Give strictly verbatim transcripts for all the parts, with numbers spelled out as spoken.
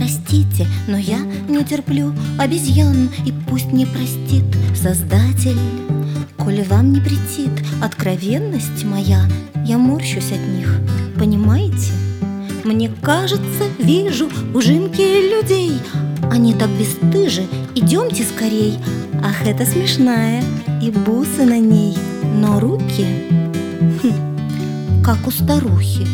простите, но я не терплю обезьян, и пусть не простит Создатель. Коль вам не претит откровенность моя, я морщусь от них, понимаете? Мне кажется, вижу ужимки людей, они так бесстыжи, идемте скорей. Ах, это смешная, и бусы на ней, но руки, хм, как у старухи.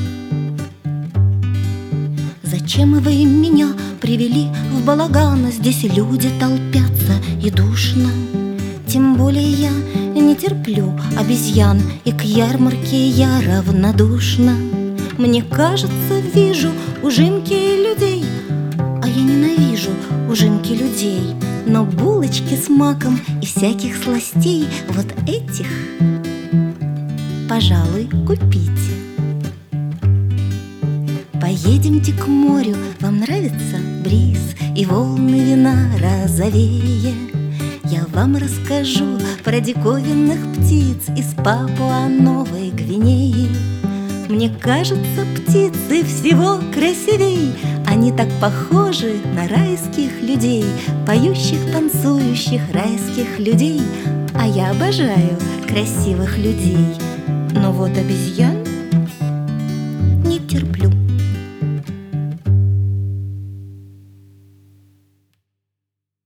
Зачем вы меня привели в балаган? Здесь люди толпятся и душно. Тем более я не терплю обезьян, и к ярмарке я равнодушна. Мне кажется, вижу ужимки людей, а я ненавижу ужимки людей. Но булочки с маком и всяких сластей, вот этих, пожалуй, купите. Поедемте к морю, вам нравится бриз и волны вина розовее. Я вам расскажу про диковинных птиц из Папуа-Новой Гвинеи. Мне кажется, птицы всего красивей, они так похожи на райских людей, поющих, танцующих райских людей. А я обожаю красивых людей, но вот обезьян не терплю.